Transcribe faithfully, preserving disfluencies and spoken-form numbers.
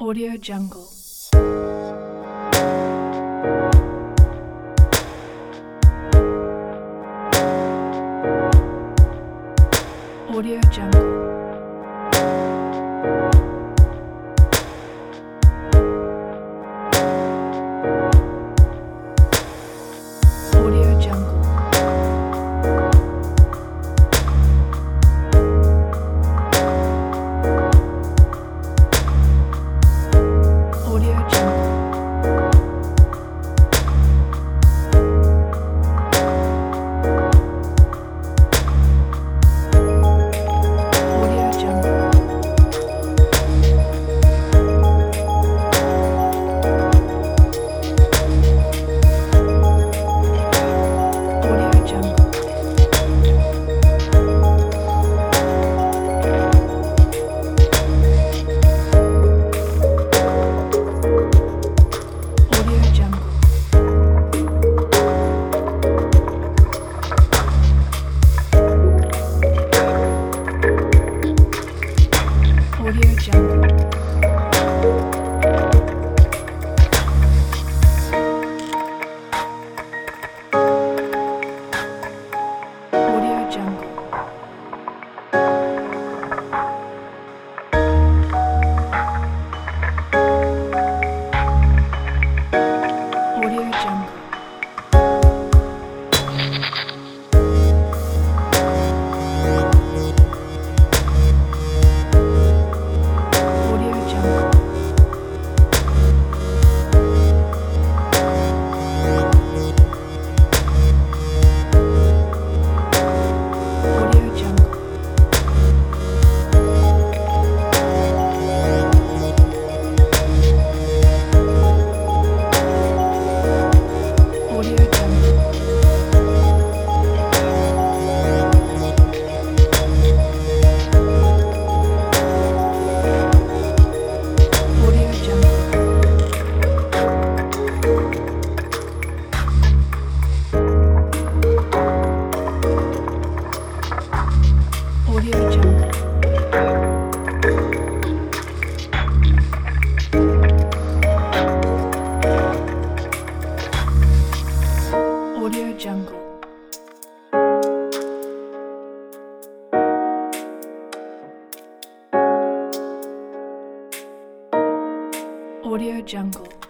Audio Jungle. Audio Jungle. Audio Jungle. Audio Jungle. Audio Jungle. Audio Jungle. Audio Jungle. Audio Jungle. Audio Jungle. Audio Jungle. Audio Jungle. Audio Jungle. Audio Jungle. Audio Jungle. Audio Jungle. Audio Jungle. Audio Jungle.